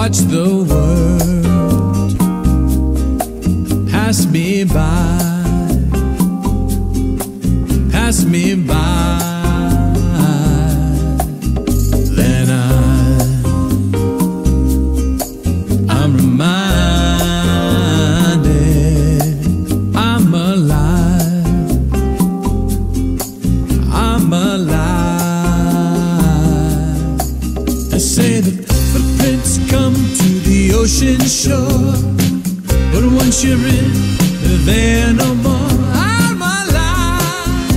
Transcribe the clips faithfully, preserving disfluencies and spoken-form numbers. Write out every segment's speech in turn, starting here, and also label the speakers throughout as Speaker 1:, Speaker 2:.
Speaker 1: watch the world pass me by, pass me by. Then I, I'm reminded I'm alive, I'm alive. I say the footprints come to the ocean shore, but once you're in, they're there no more. I'm alive,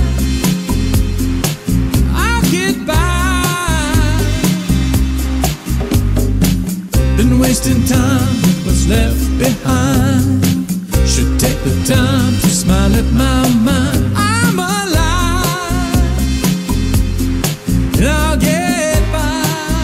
Speaker 1: I'll get by. Been wasting time with what's left behind. Should take the time to smile at my mind. I'm alive, and I'll get by.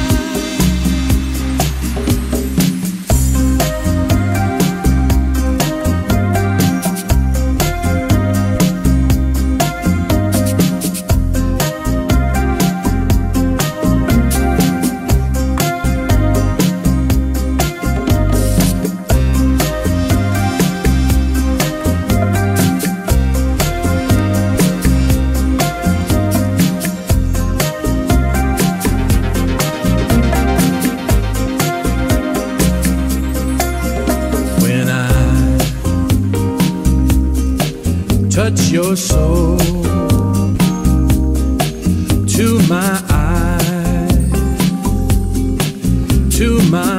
Speaker 1: Touch your soul to my eyes, to my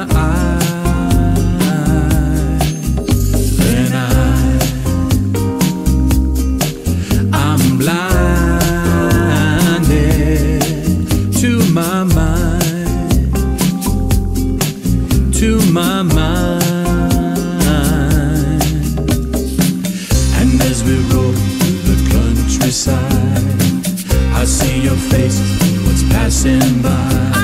Speaker 1: eyes. Then I, I'm blinded to my mind, to my mind. And as we roll through the countryside, I see your face and what's passing by.